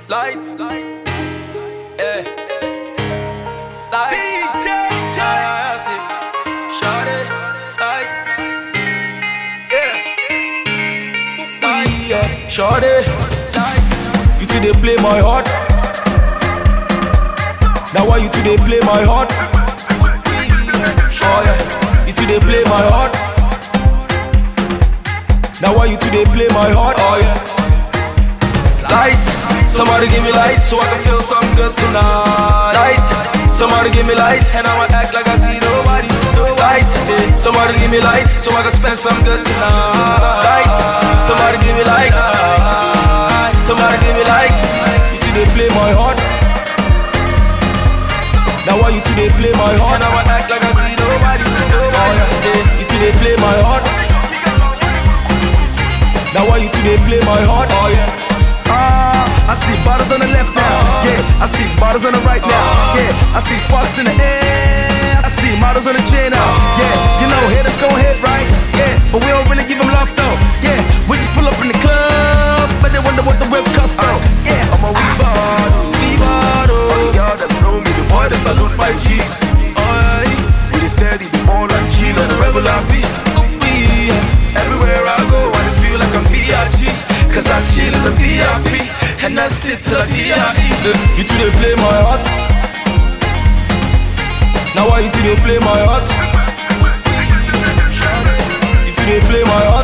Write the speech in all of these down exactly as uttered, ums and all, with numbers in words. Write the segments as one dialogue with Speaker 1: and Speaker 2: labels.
Speaker 1: Lights, lights, yeah. Lights, D J Jax, shout it, lights, yeah. Lights, yeah, shout it, lights. You today play my heart. Now why you today play my heart? Oh yeah, you today play my heart. Now why you today play my heart? Oh yeah. Lights, somebody give me light so I can feel something good tonight. Light, somebody give me light and I'ma act like I see nobody. Light, somebody give me light so I can spend something good tonight. Light, somebody give me light. Somebody give me light. You today play my heart. Now why you today play my heart? And I'ma act like I see nobody. You today play my heart. Now why you today play my heart? Oh yeah.
Speaker 2: Ah, I see bottles on the left now. Yeah, I see bottles on the right now. Yeah, I see sparks in the air. I see models on the chain now. Yeah, you know haters gon' hate, right? Yeah, but we don't really give them love though. Yeah, we just pull up in the club, but they wonder what the whip costs though. Yeah, I'm a wee bottle, wee bottle. All the y'all that know me, the boy that salute my G's. Alright, we just steady, the all on chill on the regular beat. Everywhere I go, I feel like I'm V I G. Cause I chill in the V I P and I sit till I D I E.
Speaker 1: You today play my heart. Now why you today play my heart? You today play my heart.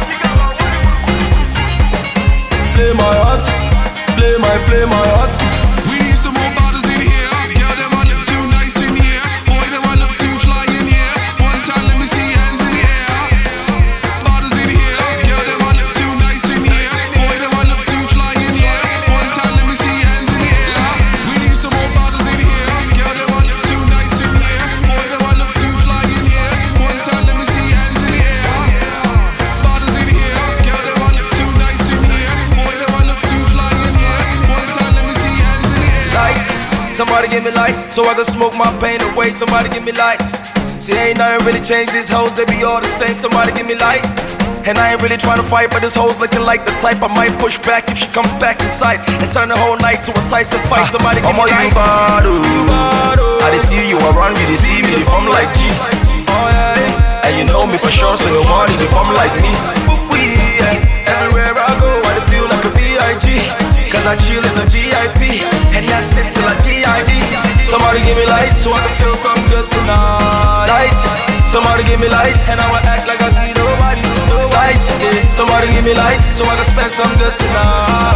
Speaker 1: Play my heart. Play my, play my heart.
Speaker 3: We need some more bottles in here. Girl, them I look too nice in here. Boy, them I look too fly in here. One time, let me see hands in the air. Bottles in here. Girl, them I look too nice in here. Boy, them I look too fly in here. One time, let me see hands in the air. We need some more bottles in here. Girl, them I look too nice in here. Boy, them I look too fly in here. One time, let me see hands in the air. Bottles in here. Girl, them I look too nice in here. Boy, them I look too fly in here. One time, let me see hands in the air.
Speaker 1: Light, somebody give me light so I can smoke my pain away. Somebody give me light. See, ain't nothing really changed. These hoes, they be all the same. Somebody give me light. And I ain't really trying to fight, but this hoe's looking like the type I might push back if she comes back inside and turn the whole night to a Tyson fight. Somebody give me light.
Speaker 2: I they see you around me, they see me, they form like G. And you know me for sure, so nobody they form like me.
Speaker 1: Everywhere I go, I feel like a V I G. Cause I chill in the V I P and that's it till I D I D. Somebody give me light so I can feel something good tonight. Light, somebody give me light and I'ma act like I see nobody. Light, somebody give me light so I can spend some good tonight.